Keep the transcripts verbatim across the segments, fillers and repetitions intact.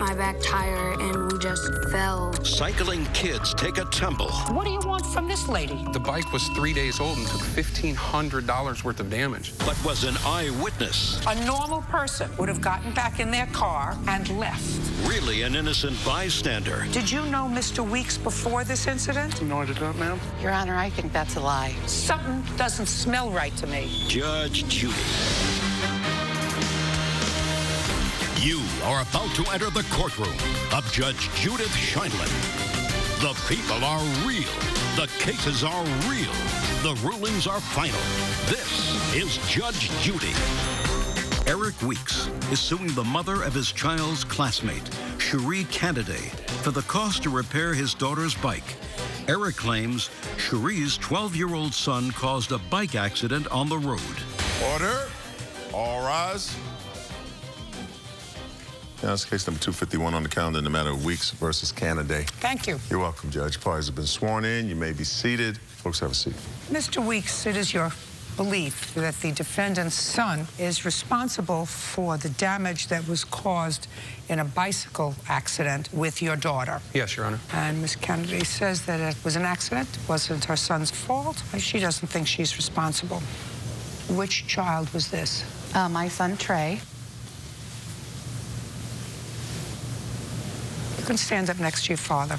my back tire and we just fell. Cycling kids take a tumble. What do you want from this lady? The bike was three days old and took fifteen hundred dollars worth of damage. But was an eyewitness. A normal person would have gotten back in their car and left. Really an innocent bystander. Did you know Mister Weeks before this incident? No, I did not, ma'am. Your Honor, I think that's a lie. Something doesn't smell right to me. Judge Judy. You are about to enter the courtroom of Judge Judith Sheindlin. The people are real. The cases are real. The rulings are final. This is Judge Judy. Eric Weeks is suing the mother of his child's classmate, Cherie Canaday, for the cost to repair his daughter's bike. Eric claims Cherie's twelve-year-old son caused a bike accident on the road. Order. All rise. Now, it's case number two fifty-one on the calendar in the matter of Weeks versus Canaday. Thank you. You're welcome, Judge. Parties have been sworn in. You may be seated. Folks, have a seat. Mister Weeks, it is your belief that the defendant's son is responsible for the damage that was caused in a bicycle accident with your daughter. Yes, Your Honor. And Miz Canaday says that it was an accident, wasn't her son's fault. She doesn't think she's responsible. Which child was this? Uh, my son, Trey. You can stand up next to your father.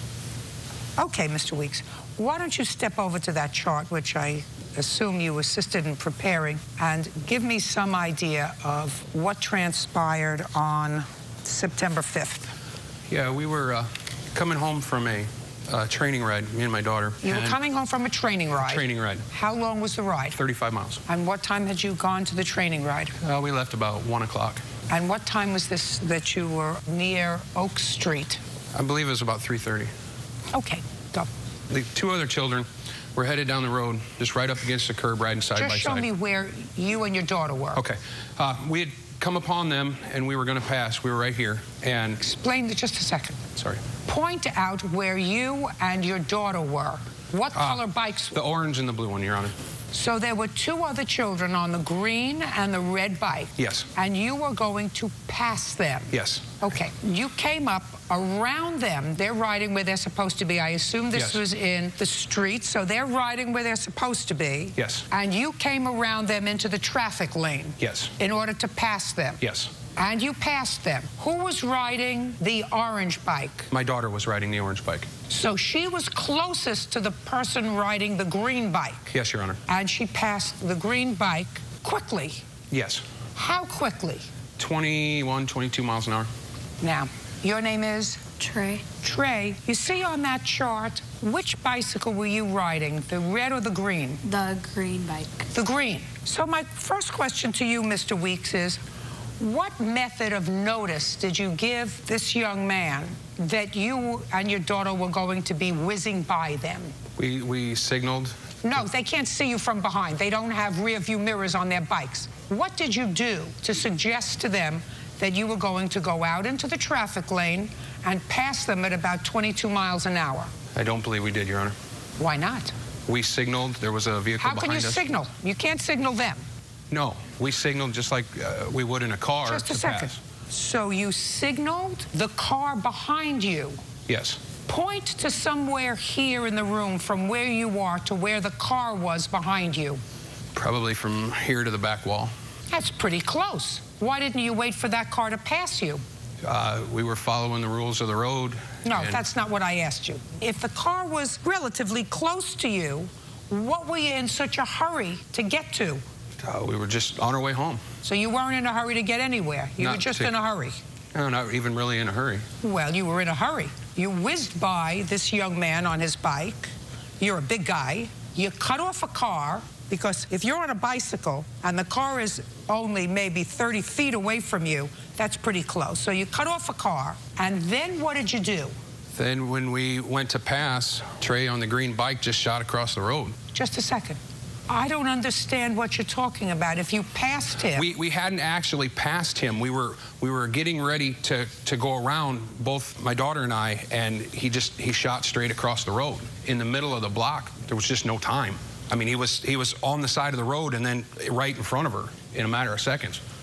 Okay, Mister Weeks, why don't you step over to that chart, which I assume you assisted in preparing, and give me some idea of what transpired on September fifth. Yeah, we were uh, coming home from a uh, training ride, me and my daughter. You were coming home from a training ride? Training ride. How long was the ride? thirty-five miles. And what time had you gone to the training ride? Uh, we left about one o'clock. And what time was this that you were near Oak Street? I believe it was about three thirty. Okay, go. The two other children were headed down the road, just right up against the curb, riding side Just by show side. me where you and your daughter were. Okay. Uh, we had come upon them, and we were going to pass. We were right here, and... Explain the, just a second. Sorry. Point out where you and your daughter were. What Uh, color bikes? The orange and the blue one, Your Honor. So there were two other children on the green and the red bike. Yes. And you were going to pass them. Yes. Okay. You came up around them. They're riding where they're supposed to be. I assume this Yes. was in the street, so they're riding where they're supposed to be. Yes. And you came around them into the traffic lane. Yes. In order to pass them. Yes. And you passed them. Who was riding the orange bike? My daughter was riding the orange bike. So she was closest to the person riding the green bike. Yes, Your Honor. And she passed the green bike quickly. Yes. How quickly? twenty-one, twenty-two miles an hour. Now, your name is? Trey. Trey. You see on that chart, which bicycle were you riding, the red or the green? The green bike. The green. So my first question to you, Mister Weeks, is what method of notice did you give this young man that you and your daughter were going to be whizzing by them? We, we signaled. No, they can't see you from behind. They don't have rear view mirrors on their bikes. What did you do to suggest to them that you were going to go out into the traffic lane and pass them at about twenty-two miles an hour? I don't believe we did, Your Honor. Why not? We signaled. There was a vehicle How behind us. can you signal? You can't signal them. No, we signaled just like uh, we would in a car. Just a to second. pass. So you signaled the car behind you. Yes. Point to somewhere here in the room from where you are to where the car was behind you. Probably from here to the back wall. That's pretty close. Why didn't you wait for that car to pass you? Uh, we were following the rules of the road. No, and that's not what I asked you. If the car was relatively close to you, what were you in such a hurry to get to? Uh, we were just on our way home. So you weren't in a hurry to get anywhere. You Not were just to- in a hurry. No, not even really in a hurry. Well, you were in a hurry. You whizzed by this young man on his bike. You're a big guy. You cut off a car, because if you're on a bicycle and the car is only maybe thirty feet away from you, that's pretty close. So you cut off a car, and then what did you do? Then when we went to pass, Trey on the green bike just shot across the road. Just a second. I don't understand what you're talking about. If you passed him... We, we hadn't actually passed him. We were we were getting ready to, to go around, both my daughter and I, and he just he shot straight across the road. In the middle of the block, there was just no time. I mean, he was he was on the side of the road and then right in front of her in a matter of seconds.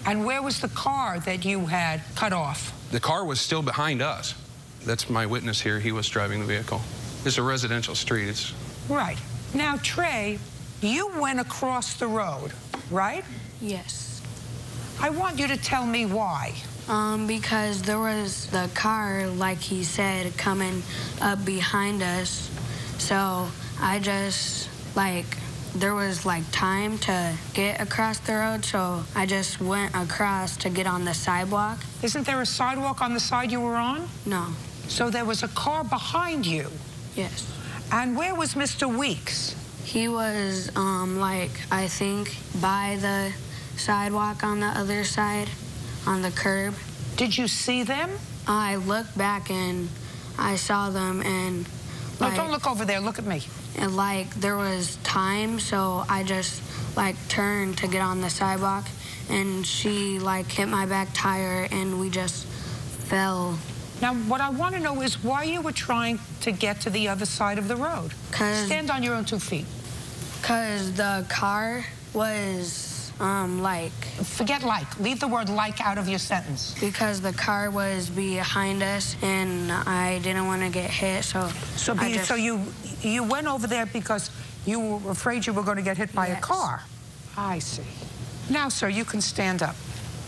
And where was the car that you had cut off? The car was still behind us. That's my witness here. He was driving the vehicle. It's a residential street. It's... Right. Now, Trey, you went across the road, right? Yes. I want you to tell me why. Um, because there was the car, like he said, coming up behind us. So I just, like, there was, like, time to get across the road, so I just went across to get on the sidewalk. Isn't there a sidewalk on the side you were on? No. So there was a car behind you. Yes. And where was Mister Weeks? He was, um, like, I think, by the sidewalk on the other side, on the curb. Did you see them? I looked back and I saw them, and, like... No, don't look over there. Look at me. And, like, there was time, so I just, like, turned to get on the sidewalk, and she, like, hit my back tire, and we just fell. Now, what I want to know is why you were trying to get to the other side of the road. Stand on your own two feet. Because the car was, um, like... Forget like. Leave the word like out of your sentence. Because the car was behind us, and I didn't want to get hit, so... So, be, I just... so you, you went over there because you were afraid you were going to get hit by Yes. a car. I see. Now, sir, you can stand up.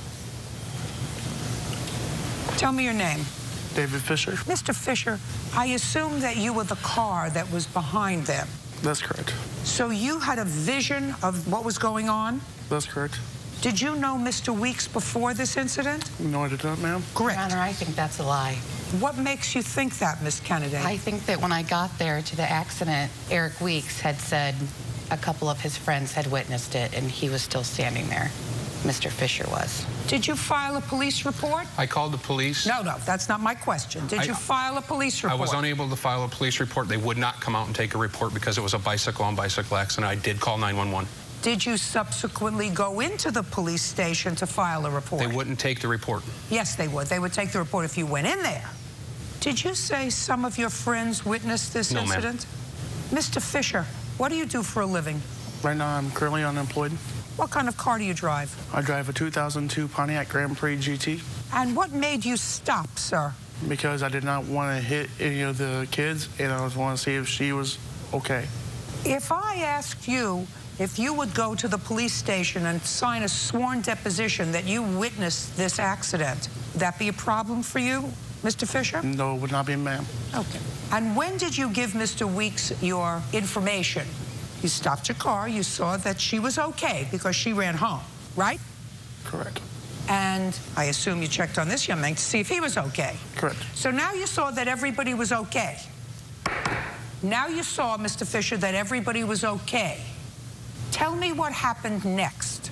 Tell me your name. David Fisher. Mister Fisher, I assume that you were the car that was behind them. That's correct. So you had a vision of what was going on? That's correct. Did you know Mister Weeks before this incident? No, I did not, ma'am. Correct. Your Honor, I think that's a lie. What makes you think that, Miss Kennedy? I think that when I got there to the accident, Eric Weeks had said a couple of his friends had witnessed it, and he was still standing there. Mister Fisher was. Did you file a police report? I called the police. No, no, that's not my question. Did I, you file a police report? I was unable to file a police report. They would not come out and take a report because it was a bicycle-on-bicycle accident. I did call nine one one. Did you subsequently go into the police station to file a report? They wouldn't take the report. Yes, they would. They would take the report if you went in there. Did you say some of your friends witnessed this No, incident? Mister Fisher, what do you do for a living? Right now, I'm currently unemployed. What kind of car do you drive? I drive a two thousand two Pontiac Grand Prix G T. And what made you stop, sir? Because I did not want to hit any of the kids, and I was want to see if she was okay. If I asked you if you would go to the police station and sign a sworn deposition that you witnessed this accident, would that be a problem for you, Mister Fisher? No, it would not be, ma'am. Okay. And when did you give Mister Weeks your information? You stopped your car, you saw that she was okay because she ran home, right? Correct. And I assume you checked on this young man to see if he was okay. Correct. So now you saw that everybody was okay. Now you saw, Mister Fisher, that everybody was okay. Tell me what happened next.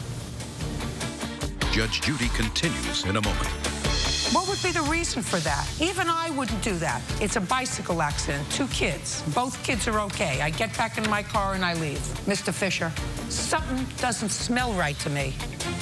Judge Judy continues in a moment. What would be the reason for that? Even I wouldn't do that. It's a bicycle accident, two kids. Both kids are okay. I get back in my car and I leave. Mister Fisher, something doesn't smell right to me.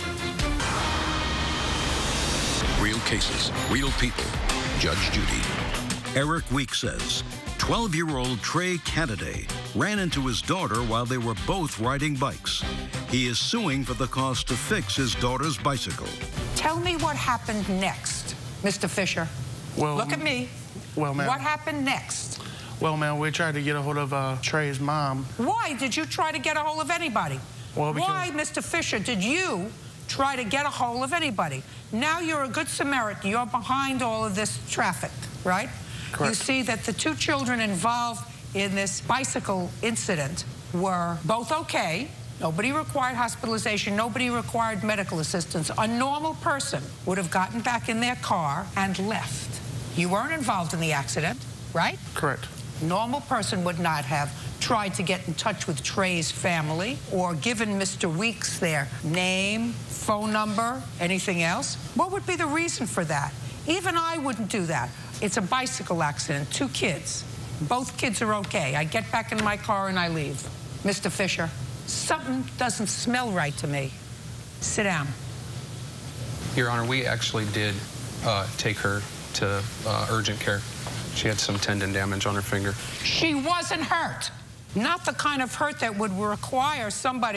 Real cases, real people. Judge Judy. Eric Weeks says twelve-year-old Trey Canaday ran into his daughter while they were both riding bikes. He is suing for the cost to fix his daughter's bicycle. Tell me what happened next, Mister Fisher. Well, look at me. Well, ma'am. What happened next? Well, ma'am, we tried to get a hold of uh, Trey's mom. Why did you try to get a hold of anybody? Well, because... Why, Mister Fisher, did you try to get a hold of anybody? Now you're a good Samaritan. You're behind all of this traffic, right? Correct. You see that the two children involved in this bicycle incident were both okay. Nobody required hospitalization. Nobody required medical assistance. A normal person would have gotten back in their car and left. You weren't involved in the accident, right? Correct. Normal person would not have tried to get in touch with Trey's family or given Mister Weeks their name, phone number, anything else. What would be the reason for that? Even I wouldn't do that. It's a bicycle accident, two kids. Both kids are okay. I get back in my car and I leave. Mister Fisher, something doesn't smell right to me. Sit down. Your Honor, we actually did uh, take her to uh, urgent care. She had some tendon damage on her finger. She wasn't hurt. Not the kind of hurt that would require somebody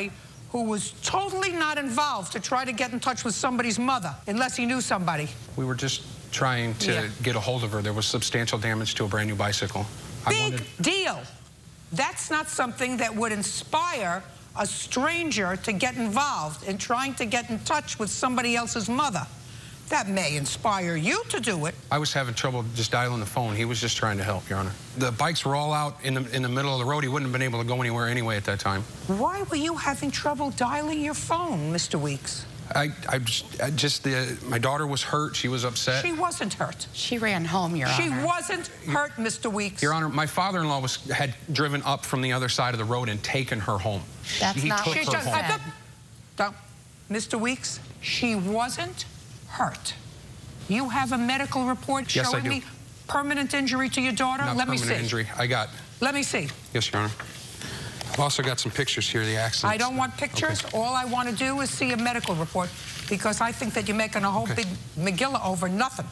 who was totally not involved to try to get in touch with somebody's mother, unless he knew somebody. We were just trying to Yeah. get a hold of her. There was substantial damage to a brand new bicycle. I Big wanted... deal. That's not something that would inspire a stranger to get involved in trying to get in touch with somebody else's mother. That may inspire you to do it. I was having trouble just dialing the phone. He was just trying to help, Your Honor. The bikes were all out in the, in the middle of the road. He wouldn't have been able to go anywhere anyway at that time. Why were you having trouble dialing your phone, Mister Weeks? I, I just, I just the, my daughter was hurt. She was upset. She wasn't hurt. She ran home, Your She Honor. wasn't hurt, Mister Weeks. Your Honor, my father-in-law was had driven up from the other side of the road and taken her home. That's he not took what She her just, home. I thought- Don't- Mister Weeks, she wasn't hurt. You have a medical report Yes, I showing do. me permanent injury to your daughter? Not Let me permanent see. injury. I got. Let me see. Yes, Your Honor. I've also got some pictures here of the accident. I don't want pictures. Okay. All I want to do is see a medical report, because I think that you're making a whole Okay. big megillah over nothing.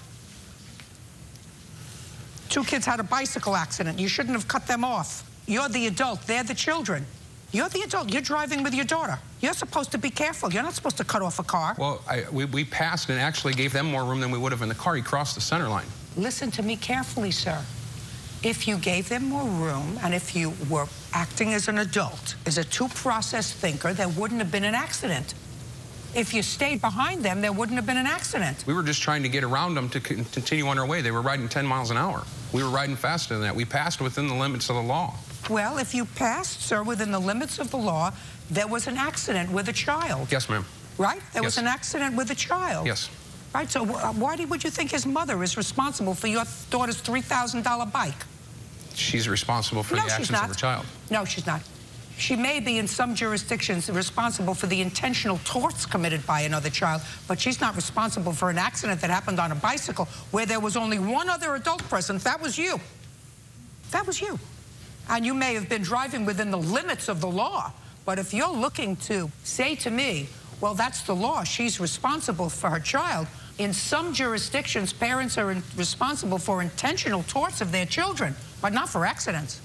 Two kids had a bicycle accident. You shouldn't have cut them off. You're the adult. They're the children. You're the adult. You're driving with your daughter. You're supposed to be careful. You're not supposed to cut off a car. Well, I, we, we passed and actually gave them more room than we would have in the car. He crossed the center line. Listen to me carefully, sir. If you gave them more room and if you were acting as an adult, as a two-process thinker, there wouldn't have been an accident. If you stayed behind them, there wouldn't have been an accident. We were just trying to get around them to con- continue on our way. They were riding ten miles an hour. We were riding faster than that. We passed within the limits of the law. Well, if you passed, sir, within the limits of the law, there was an accident with a child. Yes, ma'am. Right? There was Yes. an accident with a child. Yes. Right? So wh- why do, would you think his mother is responsible for your daughter's three thousand dollar bike? She's responsible for No, the she's actions not. of her child. No, she's not. She may be in some jurisdictions responsible for the intentional torts committed by another child, but she's not responsible for an accident that happened on a bicycle where there was only one other adult present. That was you. That was you. And you may have been driving within the limits of the law, but if you're looking to say to me, well, that's the law, she's responsible for her child, in some jurisdictions, parents are in, responsible for intentional torts of their children, but not for accidents.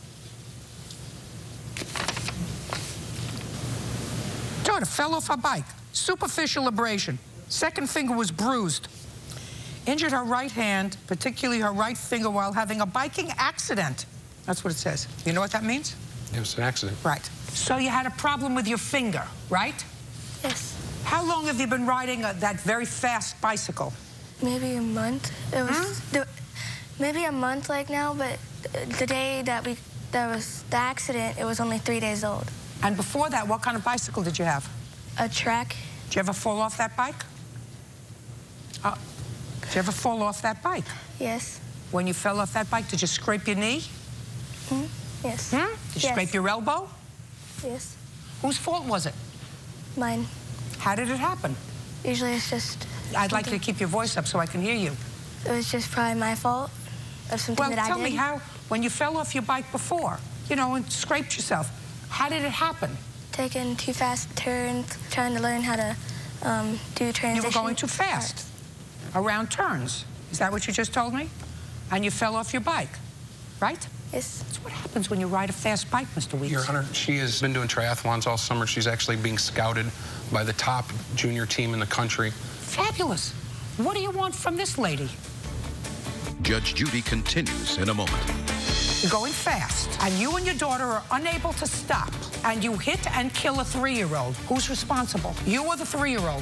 Daughter fell off her bike, superficial abrasion. Second finger was bruised. Injured her right hand, particularly her right finger, while having a biking accident. That's what it says. You know what that means? It was an accident. Right. So you had a problem with your finger, right? Yes. How long have you been riding a, that very fast bicycle? Maybe a month. It was Hmm? the, maybe a month like now, but the day that we that was the accident, it was only three days old. And before that, what kind of bicycle did you have? A track. Did you ever fall off that bike? Uh, did you ever fall off that bike? Yes. When you fell off that bike, did you scrape your knee? Hmm? Yes. Hmm? Did you Yes. scrape your elbow? Yes. Whose fault was it? Mine. How did it happen? Usually it's just. I'd like you to something- keep your voice up so I can hear you. It was just probably my fault of something Well, that I tell did. me how, when you fell off your bike before, you know, and scraped yourself, how did it happen? Taking too fast turns, trying to learn how to um, do transition. You were going too fast around turns. Is that what you just told me? And you fell off your bike, right? Yes. That's what happens when you ride a fast bike, Mister Weeks. Your Honor, she has been doing triathlons all summer. She's actually being scouted by the top junior team in the country. Fabulous. What do you want from this lady? Judge Judy continues in a moment. You're going fast, and you and your daughter are unable to stop, and you hit and kill a three-year-old. Who's responsible? You or the three-year-old?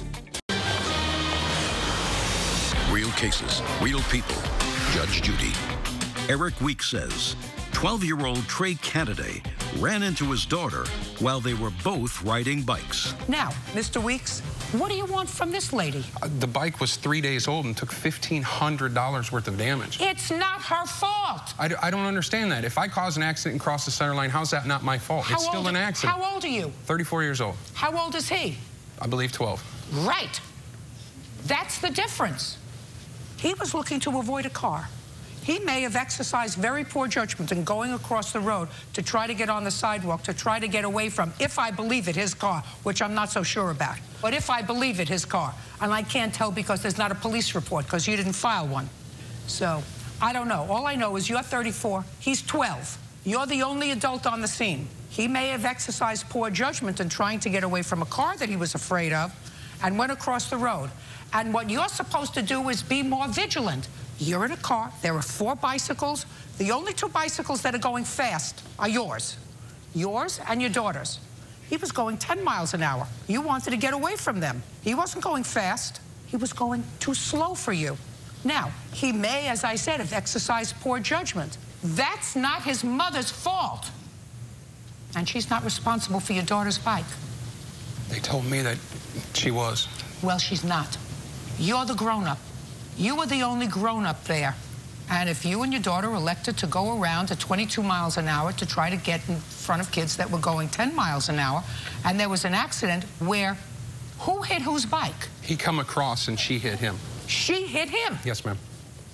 Real cases, real people. Judge Judy. Eric Weeks says twelve-year-old Trey Canada ran into his daughter while they were both riding bikes. Now, Mister Weeks, what do you want from this lady? Uh, the bike was three days old and took fifteen hundred dollars worth of damage. It's not her fault. I, d- I don't understand that. If I cause an accident and cross the center line, how's that not my fault? How It's still old, an accident. How old are you? thirty-four years old. How old is he? I believe twelve. Right. That's the difference. He was looking to avoid a car. He may have exercised very poor judgment in going across the road to try to get on the sidewalk, to try to get away from, if I believe it, his car, which I'm not so sure about. But if I believe it, his car. And I can't tell because there's not a police report because you didn't file one. So, I don't know. All I know is you're thirty-four, he's twelve. You're the only adult on the scene. he may have exercised poor judgment in trying to get away from a car that he was afraid of and went across the road. And what you're supposed to do is be more vigilant. You're in a car. There are four bicycles. The only two bicycles that are going fast are yours. Yours and your daughter's. He was going ten miles an hour. You wanted to get away from them. He wasn't going fast. He was going too slow for you. Now, he may, as I said, have exercised poor judgment. That's not his mother's fault. And she's not responsible for your daughter's bike. They told me that she was. Well, she's not. You're the grown-up. You were the only grown-up there. And if you and your daughter elected to go around at twenty-two miles an hour to try to get in front of kids that were going ten miles an hour, and there was an accident where who hit whose bike? He come across and she hit him. She hit him? Yes, ma'am.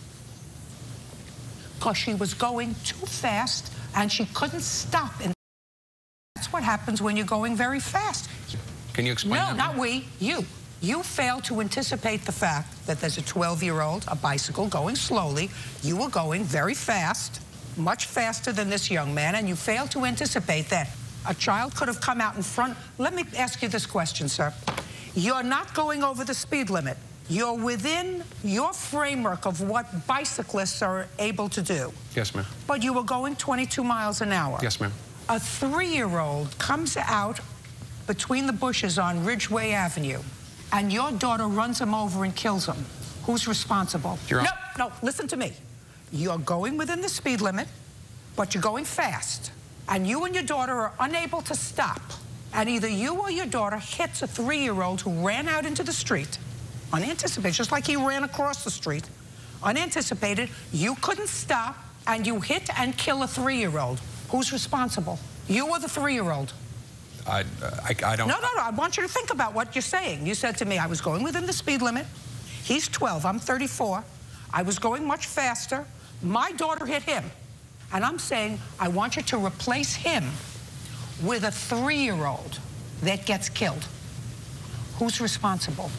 Because she was going too fast and she couldn't stop. And that's what happens when you're going very fast. Can you explain No, that? not we, you. You failed to anticipate the fact that there's a twelve-year-old, a bicycle, going slowly. You were going very fast, much faster than this young man, and you failed to anticipate that a child could have come out in front. Let me ask you this question, sir. You're not going over the speed limit. You're within your framework of what bicyclists are able to do. Yes, ma'am. But you were going twenty-two miles an hour. Yes, ma'am. A three-year-old comes out between the bushes on Ridgeway Avenue, and your daughter runs him over and kills him. Who's responsible? Your no, no, listen to me. You're going within the speed limit, but you're going fast. And you and your daughter are unable to stop. And either you or your daughter hits a three-year-old who ran out into the street, unanticipated, just like he ran across the street, unanticipated. You couldn't stop, and you hit and kill a three-year-old. Who's responsible? You or the three-year-old? I, I, I don't... No, no, no. I want you to think about what you're saying. You said to me, I was going within the speed limit. He's twelve. I'm thirty-four. I was going much faster. My daughter hit him. And I'm saying, I want you to replace him with a three-year-old that gets killed. Who's responsible?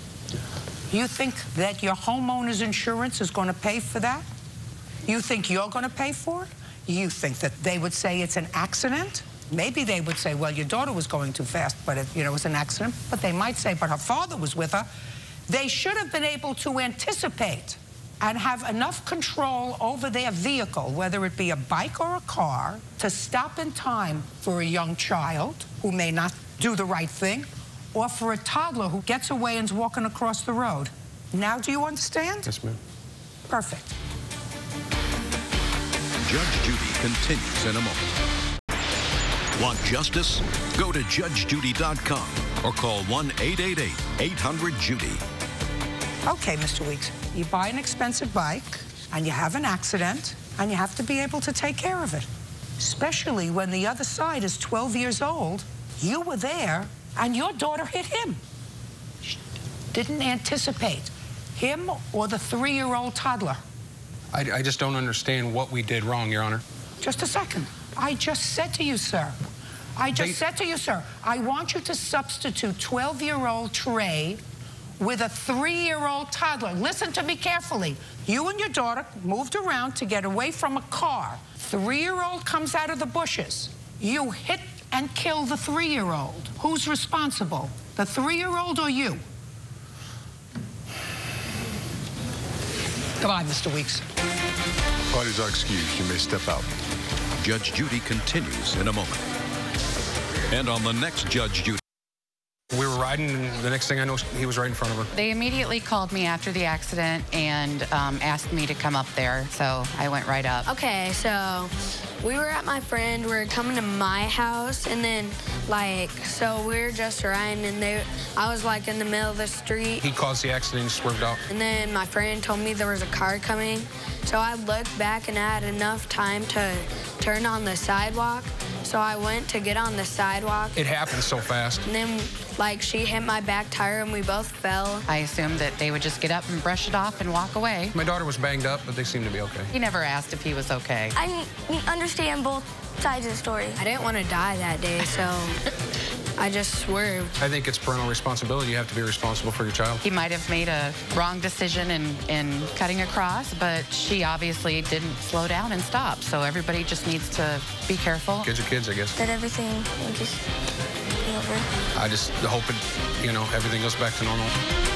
You think that your homeowner's insurance is going to pay for that? You think you're going to pay for it? You think that they would say it's an accident? Maybe they would say, well, your daughter was going too fast, but it, you know, it was an accident. But they might say, but her father was with her. They should have been able to anticipate and have enough control over their vehicle, whether it be a bike or a car, to stop in time for a young child who may not do the right thing, or for a toddler who gets away and's walking across the road. Now do you understand? Yes, ma'am. Perfect. Judge Judy continues in a moment. Want justice? Go to judge judy dot com or call one eight eight eight, eight hundred, Judy. Okay, Mister Weeks, you buy an expensive bike and you have an accident and you have to be able to take care of it, especially when the other side is twelve years old. You were there and your daughter hit him. She didn't anticipate him or the three-year-old toddler. I, I just don't understand what we did wrong, Your Honor. Just a second. I just said to you, sir. I just They... said to you, sir, I want you to substitute twelve-year-old Trey with a three-year-old toddler. Listen to me carefully. You and your daughter moved around to get away from a car. Three-year-old comes out of the bushes. You hit and kill the three-year-old. Who's responsible? The three-year-old or you? Goodbye, Mister Weeks. Parties are excused. You may step out. Judge Judy continues in a moment. And on the next Judge Judy. We were riding, and the next thing I know, he was right in front of her. They immediately called me after the accident and um, asked me to come up there, so I went right up. Okay, so we were at my friend, we were coming to my house, and then, like, so we were just riding, and they, I was, like, in the middle of the street. He caused the accident and swerved out. And then my friend told me there was a car coming, so I looked back and I had enough time to turn on the sidewalk, so I went to get on the sidewalk. It happened so fast. And then, like, she hit my back tire and we both fell. I assumed that they would just get up and brush it off and walk away. My daughter was banged up, but they seemed to be okay. He never asked if he was okay. I understand both sides of the story. I didn't want to die that day, so I just swerved. I think it's parental responsibility. You have to be responsible for your child. He might have made a wrong decision in, in cutting across, but she obviously didn't slow down and stop. So everybody just needs to be careful. Kids are kids, I guess. That everything will just be over. I just hope it, you know, everything goes back to normal.